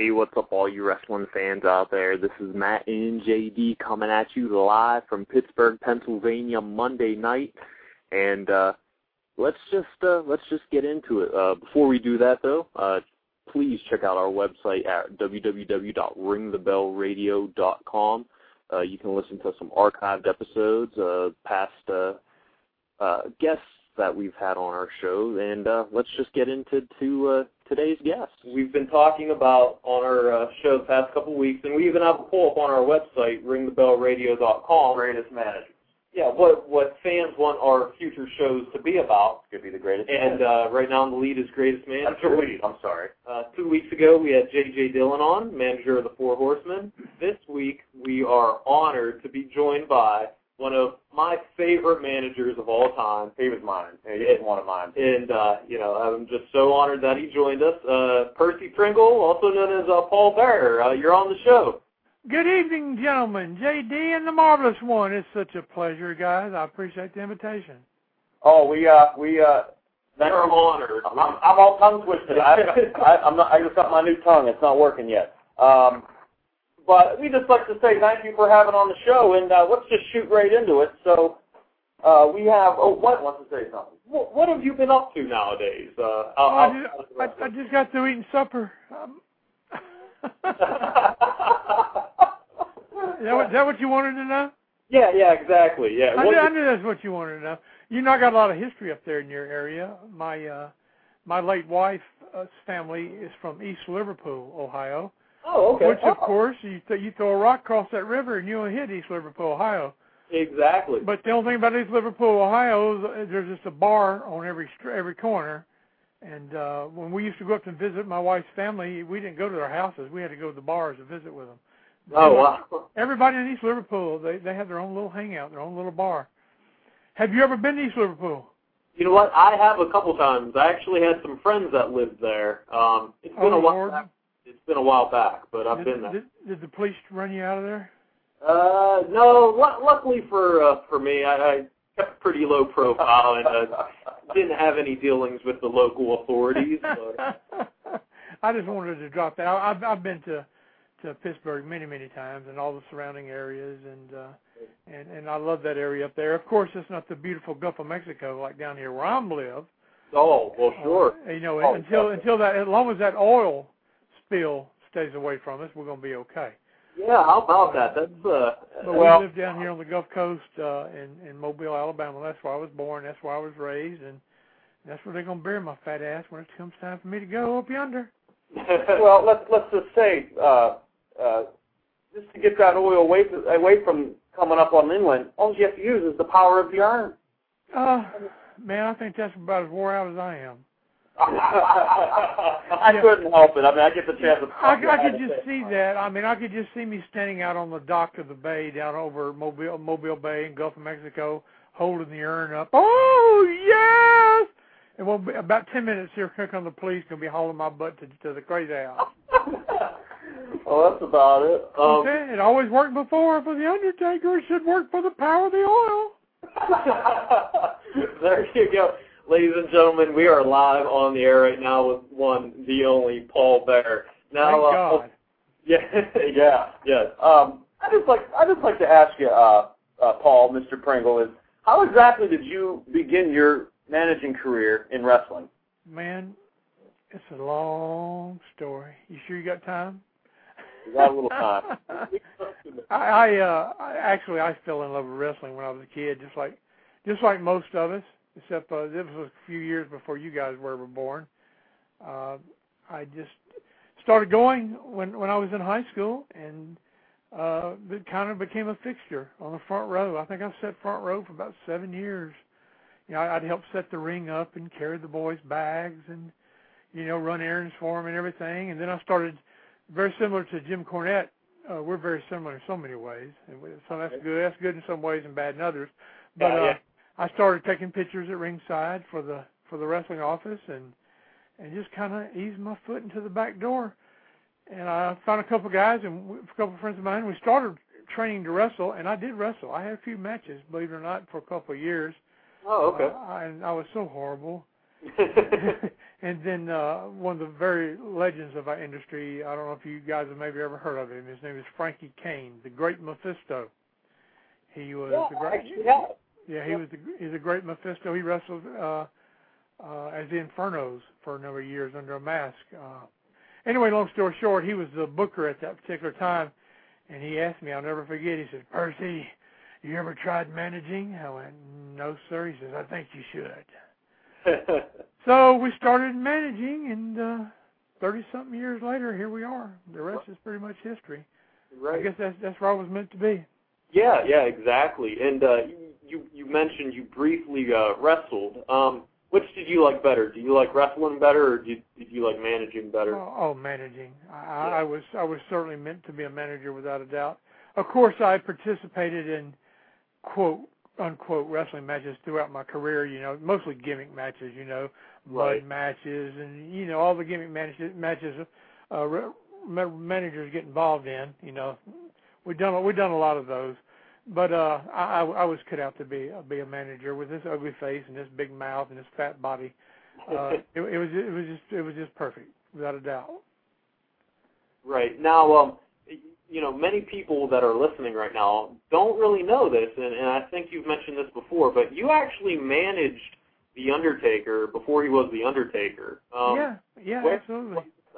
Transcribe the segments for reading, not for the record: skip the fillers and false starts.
Hey, what's up, all you wrestling fans out there? This is Matt and JD coming at you live from Pittsburgh, Pennsylvania, Monday night, and let's just get into it. Before we do that, though, please check out our website at www.ringthebellradio.com. You can listen to some archived episodes, past guests that we've had on our show, and let's just get into today's guest. We've been talking about on our show the past couple weeks, and we even have a poll up on our website, ringthebellradio.com. Greatest managers. Yeah, what fans want our future shows to be about. Could be the greatest. And right now in the lead is Greatest Manager. That's the lead, I'm sorry. 2 weeks ago we had J.J. Dillon on, manager of the Four Horsemen. This week we are honored to be joined by one of my favorite managers of all time. He was mine. He is one of mine. And, I'm just so honored that he joined us. Percy Pringle, also known as Paul Bearer, you're on the show. Good evening, gentlemen. JD and the Marvelous One. It's such a pleasure, guys. I appreciate the invitation. Oh, we're honored. I'm all tongue twisted. I just got my new tongue. It's not working yet. But we just like to say thank you for having on the show, and let's just shoot right into it. So we have. Oh, what wants to say something? What have you been up to nowadays? I just got through eating supper. Is that what you wanted to know? Yeah, exactly. Yeah. I knew that's what you wanted to know. You know, I got a lot of history up there in your area. My late wife's family is from East Liverpool, Ohio. Oh, okay. Which, of course, you throw a rock across that river and you'll hit East Liverpool, Ohio. Exactly. But the only thing about East Liverpool, Ohio, is there's just a bar on every corner. And when we used to go up and visit my wife's family, we didn't go to their houses. We had to go to the bars to visit with them. Oh, wow. Everybody in East Liverpool, they have their own little hangout, their own little bar. Have you ever been to East Liverpool? You know what? I have a couple times. I actually had some friends that lived there. It's been a while back. It's been a while back, but I've been there. Did the police run you out of there? No. Luckily for me, I kept a pretty low profile and didn't have any dealings with the local authorities. But. I just wanted to drop that. I've been to Pittsburgh many times and all the surrounding areas, and I love that area up there. Of course, it's not the beautiful Gulf of Mexico like down here where I'm live. Oh, well, sure. Until that, as long as that oil spill stays away from us, we're going to be okay. Yeah, how about that? That's But we live down here on the Gulf Coast in Mobile, Alabama. That's where I was born. That's where I was raised, and that's where they're going to bury my fat ass when it comes time for me to go up yonder. Well, let's just say, just to get that oil away from coming up on inland, all you have to use is the power of the iron. Man, I think that's about as wore out as I am. I couldn't help it. I mean, I get the chance of. I could just see that. I mean, I could just see me standing out on the dock of the bay down over Mobile Bay in Gulf of Mexico, holding the urn up. Oh yes! And about 10 minutes here, come the police, gonna be hauling my butt to the crazy house. Well, that's about it. Okay, it always worked before for the Undertaker. It should work for the power of the oil. There you go. Ladies and gentlemen, we are live on the air right now with the only Paul Bearer. Now, thank God. Yes. I just like to ask you, Paul, Mr. Pringle, is how exactly did you begin your managing career in wrestling? Man, it's a long story. You sure you got time? We got a little time. I fell in love with wrestling when I was a kid, just like most of us. Except this was a few years before you guys were ever born. I just started going when I was in high school, and it kind of became a fixture on the front row. I think I sat front row for about 7 years. You know, I'd help set the ring up and carry the boys' bags and, run errands for them and everything. And then I started very similar to Jim Cornette. We're very similar in so many ways. And so that's good. That's good in some ways and bad in others. But I started taking pictures at ringside for the wrestling office and just kind of eased my foot into the back door. And I found a couple of guys and a couple of friends of mine. We started training to wrestle, and I did wrestle. I had a few matches, believe it or not, for a couple of years. Oh, okay. And I was so horrible. And then one of the very legends of our industry, I don't know if you guys have maybe ever heard of him. His name is Frankie Kane, the Great Mephisto. He was the great. He's a great Mephisto. He wrestled as the Infernos for a number of years under a mask. Anyway, long story short, he was the booker at that particular time, and he asked me, I'll never forget, he said, "Percy, you ever tried managing?" I went, "No, sir." He says, "I think you should." So we started managing, and 30-something years later, here we are. The rest is pretty much history. Right. I guess that's where I was meant to be. Yeah, exactly. And you mentioned you briefly wrestled. Which did you like better? Do you like wrestling better, or did you like managing better? Oh, managing. I was certainly meant to be a manager without a doubt. Of course, I participated in quote unquote wrestling matches throughout my career. You know, mostly gimmick matches. You know, mud matches, and all the gimmick matches managers get involved in. You know, we've done a lot of those. But I was cut out to be a manager with this ugly face and this big mouth and this fat body. It was just perfect, without a doubt. Right. Now, many people that are listening right now don't really know this, and I think you've mentioned this before, but you actually managed The Undertaker before he was The Undertaker. Absolutely.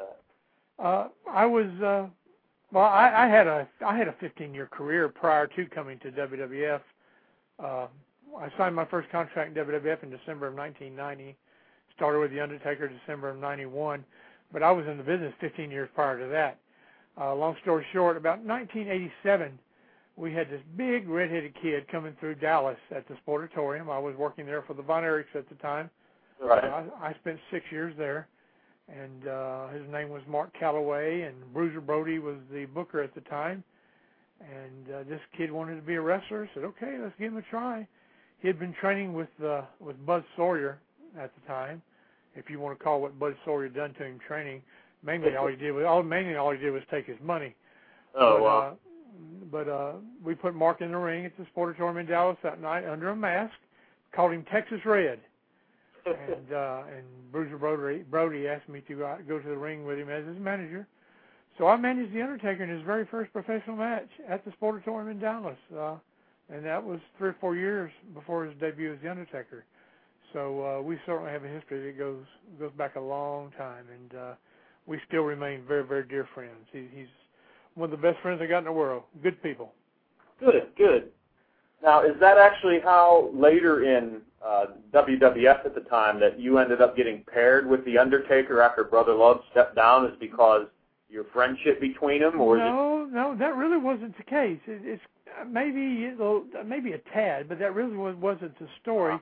I was. Well, I had a 15-year career prior to coming to WWF. I signed my first contract in WWF in December of 1990. Started with The Undertaker December of 91, but I was in the business 15 years prior to that. Long story short, about 1987, we had this big red-headed kid coming through Dallas at the Sportatorium. I was working there for the Von Erichs at the time. Right. I spent 6 years there. And his name was Mark Calloway, and Bruiser Brody was the booker at the time. And this kid wanted to be a wrestler. Said, "Okay, let's give him a try." He had been training with Bud Sawyer at the time, if you want to call what Bud Sawyer done to him training. Mainly all he did was take his money. Oh, wow. But we put Mark in the ring at the Sportatorium in Dallas that night under a mask. Called him Texas Red. And Bruiser Brody asked me to go to the ring with him as his manager. So I managed The Undertaker in his very first professional match at the Sportatorium in Dallas. And that was 3 or 4 years before his debut as The Undertaker. So we certainly have a history that goes back a long time. And we still remain very, very dear friends. He's one of the best friends I got in the world. Good people. Good. Now, is that actually how later in WWF at the time that you ended up getting paired with The Undertaker after Brother Love stepped down, is because your friendship between them? Or No, that really wasn't the case. It's maybe a tad, but that really wasn't the story.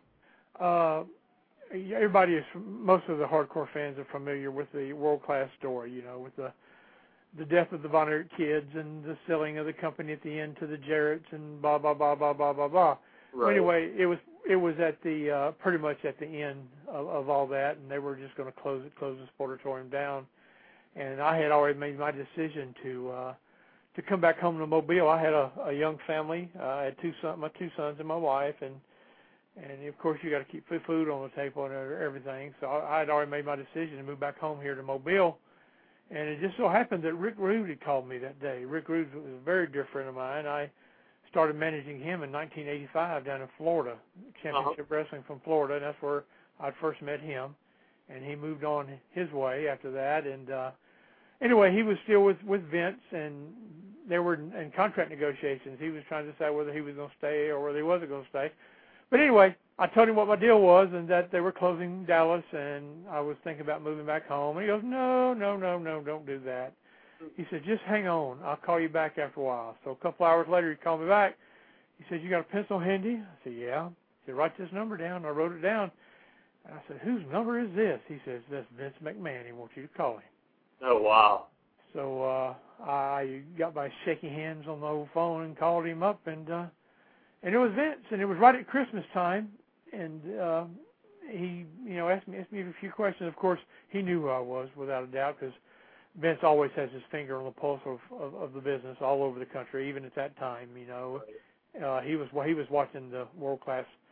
Most of the hardcore fans are familiar with the world-class story, with the death of the Von Erich kids and the selling of the company at the end to the Jarretts and blah blah blah blah blah blah blah. Right. Anyway, it was at the pretty much at the end of all that, and they were just going to close the Sportatorium down. And I had already made my decision to come back home to Mobile. I had a young family. I had my two sons and my wife, and of course you got to keep food on the table and everything. So I had already made my decision to move back home here to Mobile. And it just so happened that Rick Rude had called me that day. Rick Rude was a very dear friend of mine. I started managing him in 1985 down in Florida, Championship Wrestling from Florida, and that's where I first met him. And he moved on his way after that. And anyway, he was still with Vince, and they were in contract negotiations. He was trying to decide whether he was going to stay or whether he wasn't going to stay. But anyway, I told him what my deal was and that they were closing Dallas, and I was thinking about moving back home. And he goes, no, don't do that. He said, just hang on. I'll call you back after a while. So a couple hours later, he called me back. He said, you got a pencil handy? I said, yeah. He said, write this number down. I wrote it down. And I said, whose number is this? He says, that's Vince McMahon. He wants you to call him. Oh, wow. So I got my shaky hands on the old phone and called him up, and it was Vince, and it was right at Christmas time, and he, asked me a few questions. Of course, he knew who I was without a doubt, because Vince always has his finger on the pulse of the business all over the country, even at that time. He was watching the world class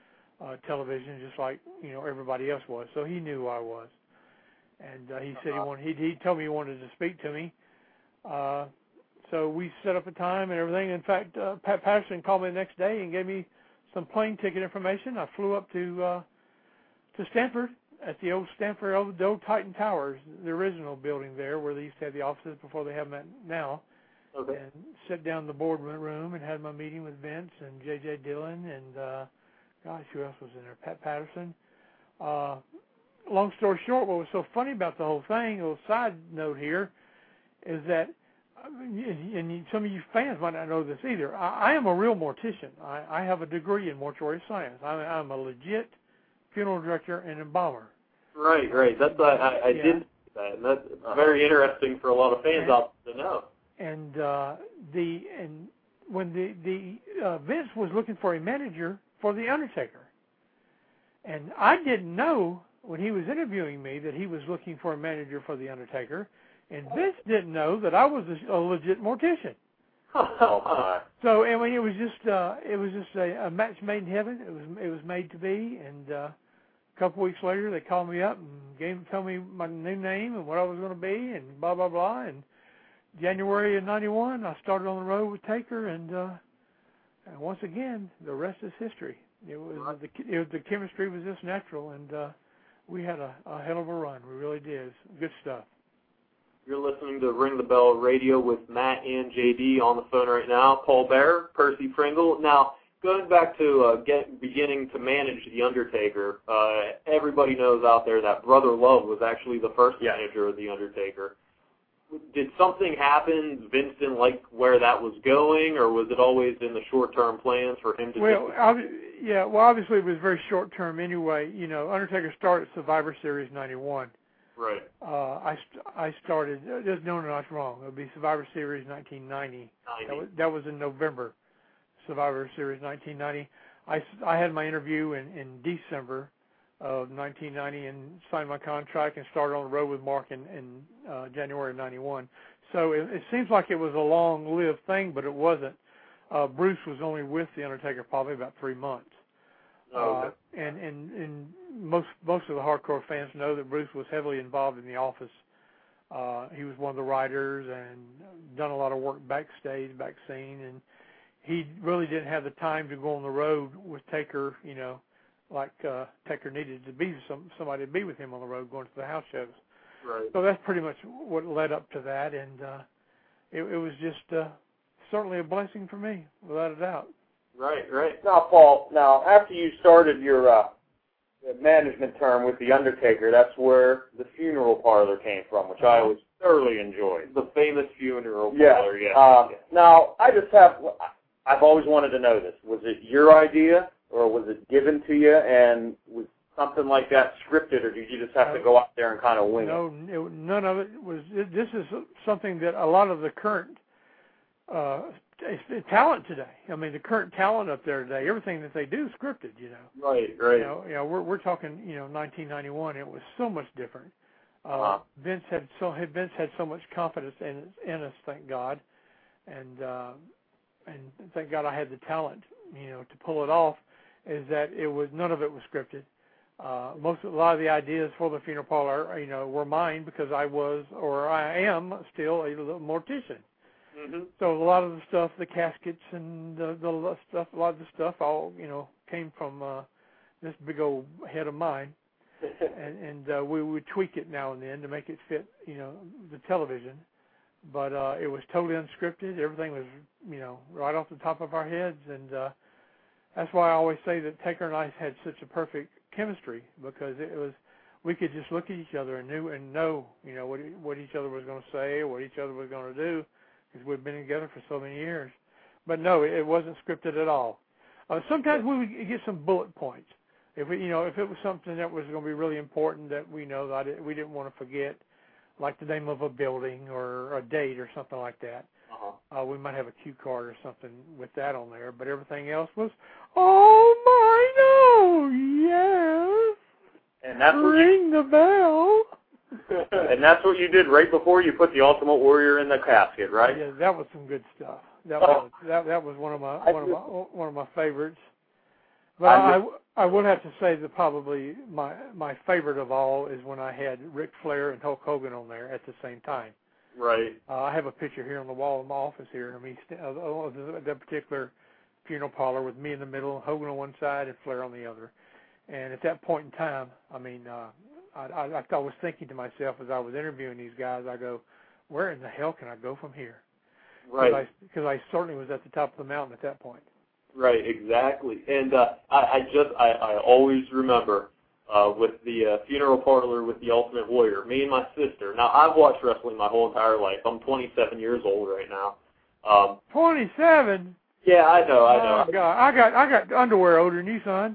television, just like everybody else was. So he knew who I was, and he said he told me he wanted to speak to me. So we set up a time and everything. In fact, Pat Patterson called me the next day and gave me some plane ticket information. I flew up to Stanford at the old Stanford, the old Titan Towers, the original building there where they used to have the offices before they have them now. Okay. And sat down in the boardroom and had my meeting with Vince and J.J. Dillon and, gosh, who else was in there? Pat Patterson. Long story short, what was so funny about the whole thing, a little side note here, is that, and some of you fans might not know this either, I am a real mortician. I have a degree in mortuary science. I'm a legit funeral director and embalmer. Right. That's I did that, and that's very interesting for a lot of fans out to know. And when Vince was looking for a manager for The Undertaker, and I didn't know when he was interviewing me that he was looking for a manager for The Undertaker, and Vince didn't know that I was a legit mortician. So I mean, it was just a match made in heaven. It was made to be, and a couple weeks later they called me up and told me my new name and what I was going to be and blah blah blah. And January of '91, I started on the road with Taker, and once again, the rest is history. It was the chemistry was just natural, and we had a hell of a run. We really did. Good stuff. You're listening to Ring the Bell Radio with Matt and JD on the phone right now. Paul Bearer, Percy Pringle. Now, going back to beginning to manage The Undertaker, everybody knows out there that Brother Love was actually the first manager of The Undertaker. Did something happen? Vince didn't like where that was going, or was it always in the short-term plans for him to? Well, obviously it was very short-term anyway. Undertaker started Survivor Series '91. Right. I started. There's no, that's wrong. It would be Survivor Series 1990. That was in November. Survivor Series 1990. I had my interview in December of 1990 and signed my contract and started on the road with Mark in January of '91. So it seems like it was a long-lived thing, but it wasn't. Bruce was only with The Undertaker probably about 3 months. Okay. And most of the hardcore fans know that Bruce was heavily involved in the office. He was one of the writers and done a lot of work backstage, back scene, and he really didn't have the time to go on the road with Taker, like Taker needed to be somebody to be with him on the road going to the house shows. Right. So that's pretty much what led up to that, and it was just certainly a blessing for me, without a doubt. Right. Now, Paul, after you started your management term with The Undertaker, that's where the funeral parlor came from, which I always thoroughly enjoyed. The famous funeral parlor, yeah. Now, I've always wanted to know this. Was it your idea, or was it given to you, and was something like that scripted, or did you just have to go out there and kind of wing it? No, none of it was. This is something that a lot of the current talent today. I mean, the current talent up there today, everything that they do is scripted. Right. We're talking. 1991. It was so much different. Vince had so much confidence in us. Thank God, and thank God I had the talent. To pull it off. Is that none of it was scripted. A lot of the ideas for the funeral parlor, were mine because I was, or I am still, a little mortician. Mm-hmm. So a lot of the stuff, the caskets and the stuff, a lot of the stuff, all came from this big old head of mine, and we would tweak it now and then to make it fit, the television. But it was totally unscripted. Everything was, right off the top of our heads, and that's why I always say that Taker and I had such a perfect chemistry, because we could just look at each other and know, what each other was going to say or what each other was going to do, because we've been together for so many years. But no, it wasn't scripted at all. Sometimes we would get some bullet points. If it was something that was going to be really important that we know that we didn't want to forget, like the name of a building or a date or something like that. We might have a cue card or something with that on there, but everything else was, yes. And that's ring the bell. And that's what you did right before you put the Ultimate Warrior in the casket, right? Yeah, that was some good stuff. That was one of my favorites. But I would have to say that probably my favorite of all is when I had Ric Flair and Hulk Hogan on there at the same time. Right. I have a picture here on the wall in my office here. I mean, that particular funeral parlor with me in the middle, Hogan on one side and Flair on the other. And at that point in time, I mean, I was thinking to myself as I was interviewing these guys, I go, where in the hell can I go from here? Right. Because I certainly was at the top of the mountain at that point. Right, exactly. And I always remember with the funeral parlor with the Ultimate Warrior, me and my sister. Now, I've watched wrestling my whole entire life. I'm 27 years old right now. 27? Yeah, I know. Oh, God. I got underwear older than you, son.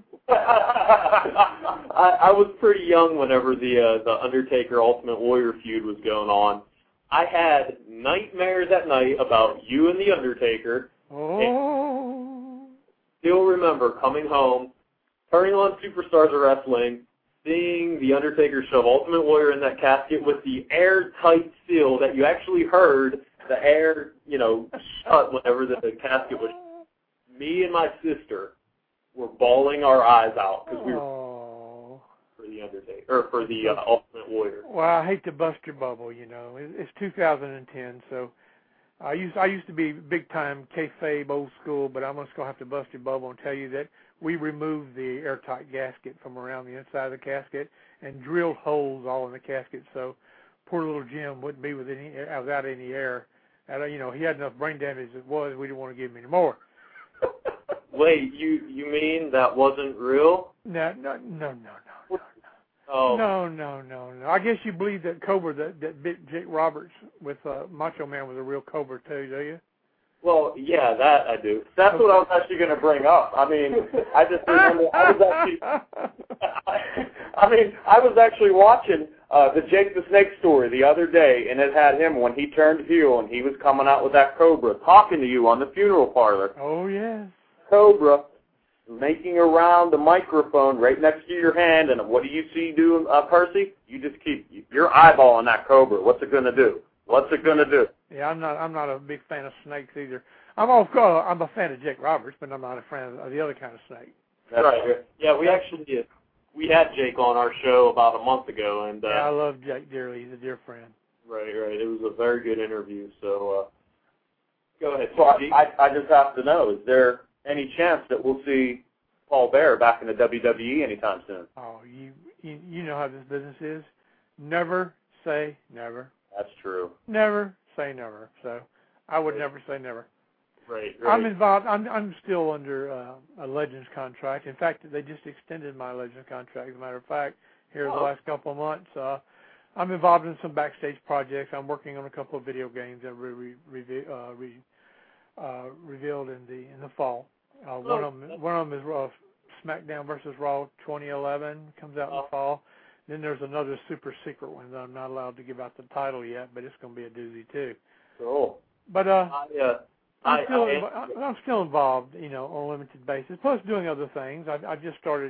I was pretty young whenever the Undertaker Ultimate Warrior feud was going on. I had nightmares at night about you and the Undertaker. Oh. Still remember coming home, turning on Superstars of Wrestling, seeing the Undertaker shove Ultimate Warrior in that casket with the airtight seal that you actually heard the air, shut whenever the casket was. Me and my sister were bawling our eyes out because we were for the Undertaker or for the Ultimate Warrior. Well, I hate to bust your bubble. It's 2010, so I used to be big time kayfabe, old school, but I'm just gonna have to bust your bubble and tell you that we removed the airtight gasket from around the inside of the casket and drilled holes all in the casket, so poor little Jim wouldn't be without any air. And, he had enough brain damage as it was. We didn't want to give him any more. Wait, you mean that wasn't real? No. Oh. No. I guess you believe that Cobra, that bit Jake Roberts with Macho Man was a real Cobra too, do you? Well, yeah, that I do. That's what I was actually going to bring up. I mean, I just remember I was actually watching the Jake the Snake story the other day, and it had him when he turned heel and he was coming out with that Cobra, talking to you on the funeral parlor. Oh, yes. Cobra making around the microphone right next to your hand, and what do you see doing, Percy? You just keep your eyeballing that Cobra. What's it going to do? What's it going to do? Yeah, I'm not a big fan of snakes either. I'm a fan of Jake Roberts, but I'm not a fan of the other kind of snake. That's right. Yeah, we actually did. We had Jake on our show about a month ago, and yeah, I love Jake dearly. He's a dear friend. Right. It was a very good interview. So go ahead. So I just have to know: is there any chance that we'll see Paul Bearer back in the WWE anytime soon? Oh, you know how this business is. Never say never. That's true. Never say never. So I would never say never. Right. I'm involved. I'm still under a Legends contract. In fact, they just extended my Legends contract. As a matter of fact, here the last couple of months, I'm involved in some backstage projects. I'm working on a couple of video games that were revealed in the fall. One of them is SmackDown versus Raw 2011 comes out in the fall. Then there's another super secret one that I'm not allowed to give out the title yet, but it's going to be a doozy too. Cool. But I'm still involved, on a limited basis. Plus doing other things. I've just started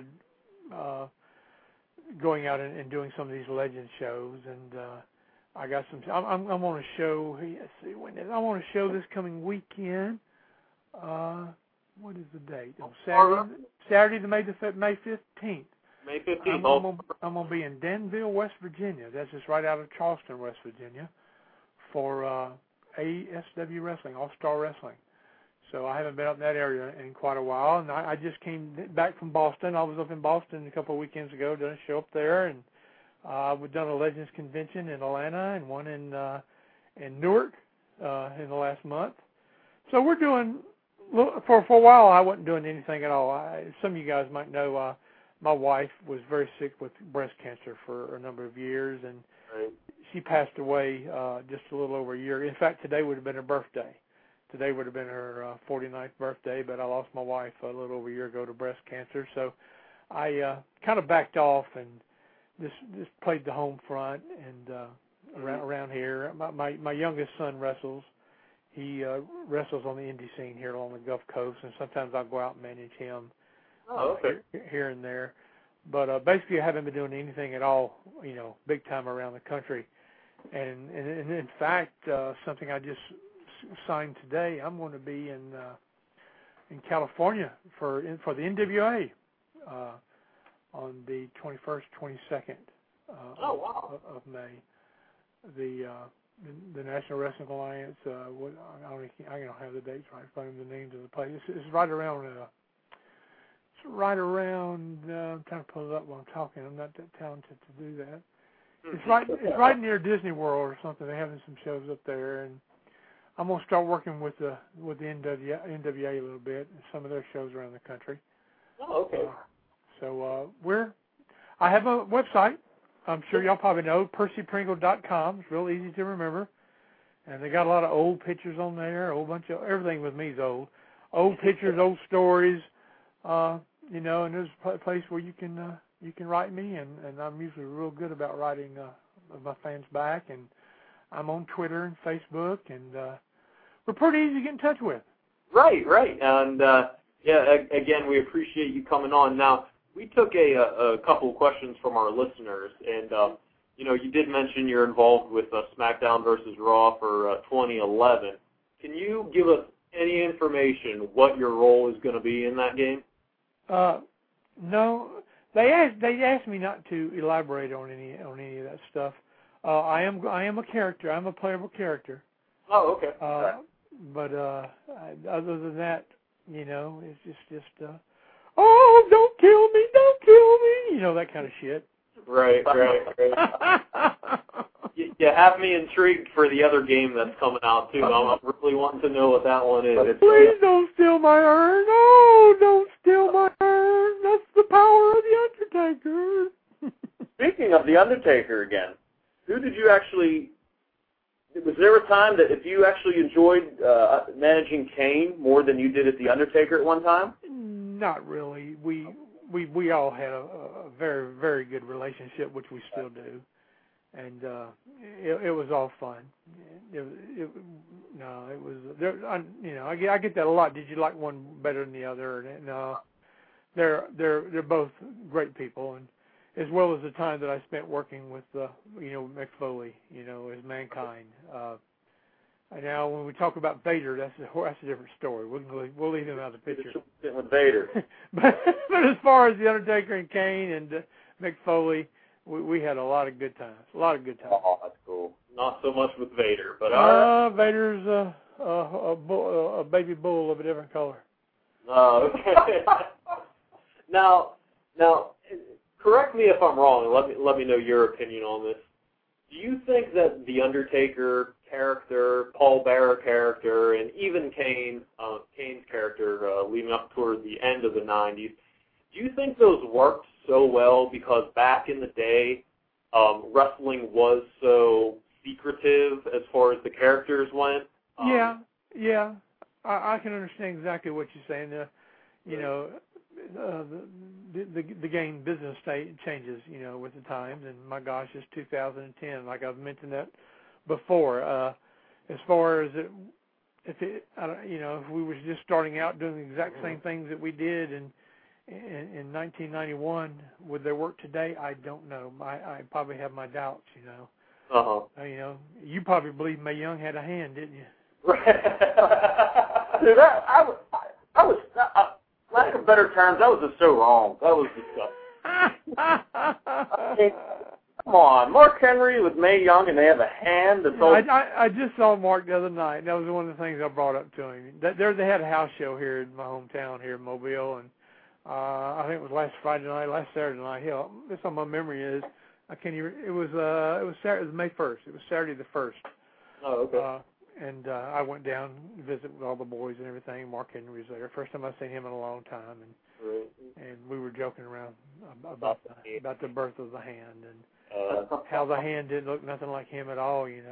going out and doing some of these Legend shows, and I got some. I'm on a show. Let's see when I'm on a show this coming weekend. What is the date? Saturday, May 15th. May 15th. I'm going to be in Danville, West Virginia. That's just right out of Charleston, West Virginia, for ASW Wrestling, All-Star Wrestling. So I haven't been up in that area in quite a while, and I just came back from Boston. I was up in Boston a couple of weekends ago, done a show up there, and we've done a Legends convention in Atlanta and one in Newark in the last month. So we're doing, for a while I wasn't doing anything at all. Some of you guys might know my wife was very sick with breast cancer for a number of years, and she passed away just a little over a year. In fact, today would have been her birthday. Today would have been her 49th birthday, but I lost my wife a little over a year ago to breast cancer. So I kind of backed off and just played the home front and around here. My youngest son wrestles. He wrestles on the indie scene here along the Gulf Coast, and sometimes I'll go out and manage him here and there. But basically I haven't been doing anything at all, big time around the country. And in fact, something I just signed today, I'm going to be in California for the NWA on the 21st, 22nd of May. The National Wrestling Alliance. I don't have the dates right. Find the names of the place. It's right around. I'm trying to pull it up while I'm talking. I'm not that talented to do that. It's right near Disney World or something. They're having some shows up there, and I'm gonna start working with the NWA a little bit and some of their shows around the country. Oh, okay. I have a website. I'm sure y'all probably know, PercyPringle.com. It's real easy to remember. And they got a lot of old pictures on there, a whole bunch of, everything with me is old. Old pictures, old stories, and there's a place where you can write me, and I'm usually real good about writing my fans back, and I'm on Twitter and Facebook, and we're pretty easy to get in touch with. Right. And, again, we appreciate you coming on. Now, we took a couple of questions from our listeners, and, you did mention you're involved with SmackDown versus Raw for 2011. Can you give us any information what your role is going to be in that game? No. They asked me not to elaborate on any of that stuff. I am a character. I'm a playable character. Oh, okay. But other than that, it's just oh, don't kill me, that kind of shit. Right. You have me intrigued for the other game that's coming out, too. I'm really wanting to know what that one is. Please don't steal my urn. Oh, don't steal my urn. That's the power of the Undertaker. Speaking of the Undertaker again, who did you actually... Was there a time that if you actually enjoyed managing Kane more than you did at the Undertaker at one time? Not really. We all had a very, very good relationship, which we still do, and it was all fun. It was there. I get that a lot. Did you like one better than the other? No, they're both great people, and as well as the time that I spent working with Mick Foley, as Mankind. Now, when we talk about Vader, that's a different story. We'll leave him out of the picture. With Vader. but as far as the Undertaker and Kane and Mick Foley, we had a lot of good times. Oh, that's cool. Not so much with Vader, but Vader's a baby bull of a different color. Oh, okay. Now, correct me if I'm wrong, and let me know your opinion on this. Do you think that the Undertaker character, Paul Bearer character, and even Kane's character leading up toward the end of the 90s, do you think those worked so well because back in the day, wrestling was so secretive as far as the characters went? Yeah. I can understand exactly what you're saying. The game business state changes, with the times, and my gosh, it's 2010. Like I've mentioned that before. As far as if we was just starting out doing the exact same things that we did in 1991, would they work today? I don't know. I probably have my doubts. You probably believe Mae Young had a hand, didn't you? Dude, I was. Lack of better terms, that was just so wrong. That was disgusting. Come on, Mark Henry with Mae Young, and they have a hand. That's all. I just saw Mark the other night. That was one of the things I brought up to him. They had a house show here in my hometown here in Mobile, and I think it was last Saturday night. Hell, that's what my memory is. I can't even. It was Saturday. It was May 1st. It was Saturday the 1st. Oh, okay. And I went down to visit with all the boys and everything. Mark Henry was there. First time I've seen him in a long time, and we were joking around about the birth of the hand and how the hand didn't look nothing like him at all. He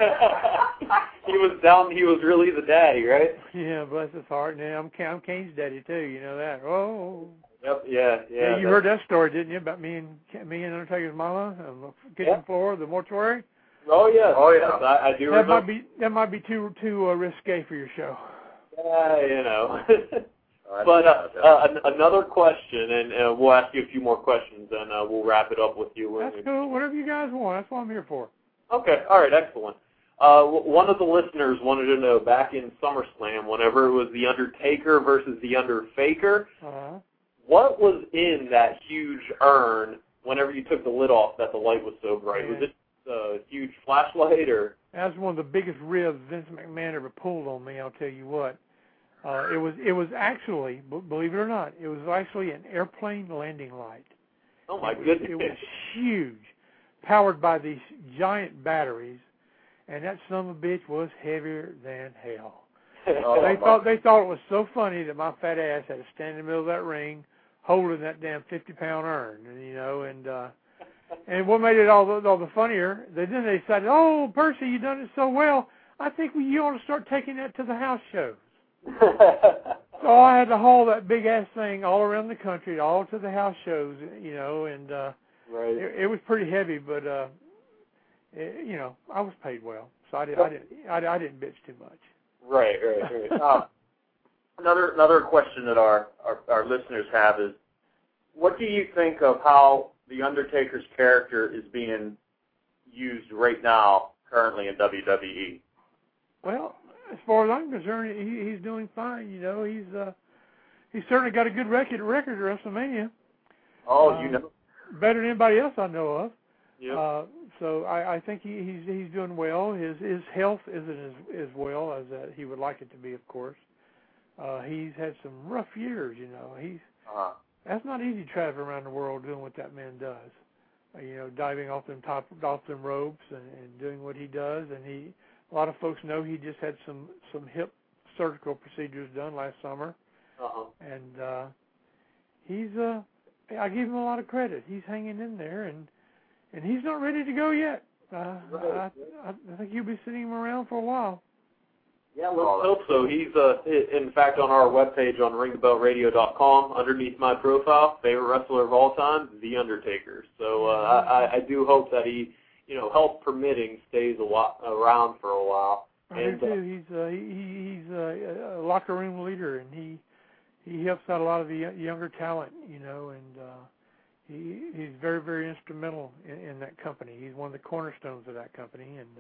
was really the daddy, right? Yeah, bless his heart. And I'm Kane's daddy too. You know that? Oh. Yep. Yeah. You heard that story, didn't you? About me and Undertaker's mama on the kitchen floor of the mortuary. Oh yeah. I do remember. That might be too risque for your show. But another question, and we'll ask you a few more questions, and we'll wrap it up with you. That's cool. Whatever you guys want. That's what I'm here for. Okay. All right. Excellent. One of the listeners wanted to know, back in SummerSlam, whenever it was the Undertaker versus the Underfaker, what was in that huge urn whenever you took the lid off that the light was so bright? Was it a huge flashlight or? That's one of the biggest ribs Vince McMahon ever pulled on me, I'll tell you what. It was actually, believe it or not, it was actually an airplane landing light. Oh, my goodness. It was huge, powered by these giant batteries, and that son of a bitch was heavier than hell. They thought it was so funny that my fat ass had to stand in the middle of that ring holding that damn 50-pound urn, and what made it all the funnier, then they decided, oh, Percy, you done it so well, I think you ought to start taking that to the house shows. So I had to haul that big-ass thing all around the country, all to the house shows, and right. It was pretty heavy, but, I was paid well, so I didn't bitch too much. Right. Another question that our listeners have is, what do you think of how The Undertaker's character is being used right now, currently in WWE? Well, as far as I'm concerned, he's doing fine. He's certainly got a good record at WrestleMania. Oh, better than anybody else I know of. Yeah. So I think he's doing well. His health isn't as well as he would like it to be, of course. He's had some rough years. That's not easy traveling around the world doing what that man does. Diving off them ropes and doing what he does. And a lot of folks know he just had some hip surgical procedures done last summer. And I give him a lot of credit. He's hanging in there, and he's not ready to go yet. I think he'll be sitting him around for a while. Yeah, let's hope so. He's, in fact, on our webpage on ringbellradio.com, underneath my profile, favorite wrestler of all time, The Undertaker. So I do hope that he, health permitting, stays around for a while. I do too. He's a locker room leader, and he helps out a lot of the younger talent, and he's very, very instrumental in that company. He's one of the cornerstones of that company, and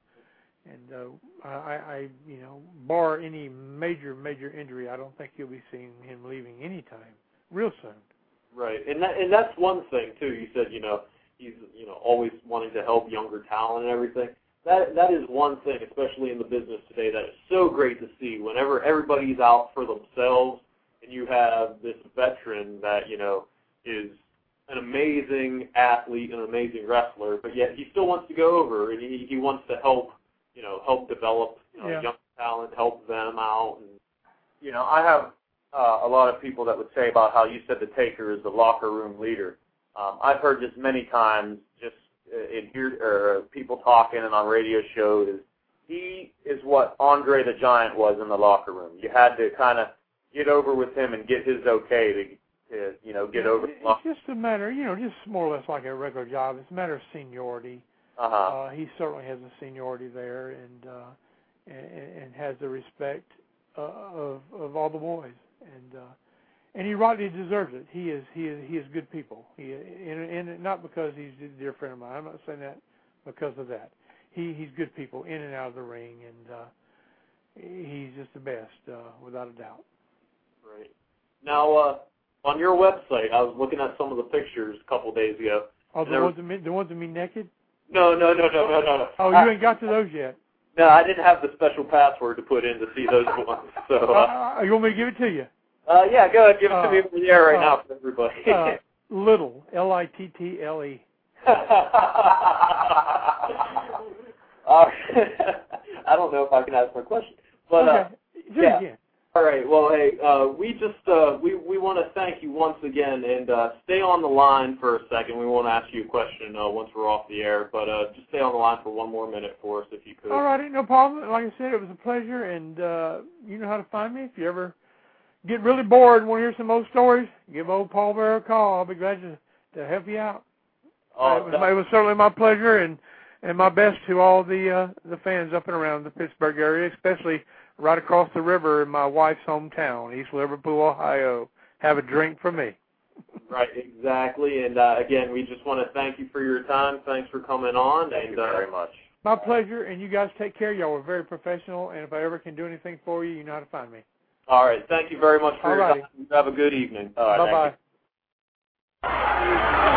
I bar any major injury, I don't think you'll be seeing him leaving anytime real soon. Right, and that's one thing too. You said he's always wanting to help younger talent and everything. That is one thing, especially in the business today, that is so great to see. Whenever everybody's out for themselves, and you have this veteran that is an amazing athlete, an amazing wrestler, but yet he still wants to go over and he wants to help develop young talent, help them out. And I have a lot of people that would say about how you said the Taker is the locker room leader. I've heard this many times, just in here, people talking and on radio shows. He is what Andre the Giant was in the locker room. You had to kind of get over with him and get his okay to get over. It's just a matter, just more or less like a regular job. It's a matter of seniority. He certainly has a seniority there, and has the respect of all the boys, and he rightly deserves it. He is good people. And not because he's a dear friend of mine. I'm not saying that because of that. He's good people in and out of the ring, and he's just the best, without a doubt. Right. Now, on your website, I was looking at some of the pictures a couple of days ago. Oh, the ones of me naked? No. Oh, you ain't got to those yet? No, I didn't have the special password to put in to see those ones. So, you want me to give it to you? Yeah, go ahead. Give it to me over the air right now for everybody. Little, Little. I don't know if I can ask my question. But, okay. Do it again. All right. Well, hey, we just we want to thank you once again, and stay on the line for a second. We want to ask you a question once we're off the air, but just stay on the line for one more minute for us, if you could. All right, no problem. Like I said, it was a pleasure, and you know how to find me. If you ever get really bored and want to hear some old stories, give old Paul Bearer a call. I'll be glad to help you out. It was certainly my pleasure, and my best to all the fans up and around the Pittsburgh area, especially right across the river in my wife's hometown, East Liverpool, Ohio. Have a drink for me. Right, exactly. And, again, we just want to thank you for your time. Thanks for coming on. Thank you very much. My pleasure, and you guys take care. Y'all are very professional, and if I ever can do anything for you, you know how to find me. All right. Thank you very much for your time. Have a good evening. All right. Bye-bye. you.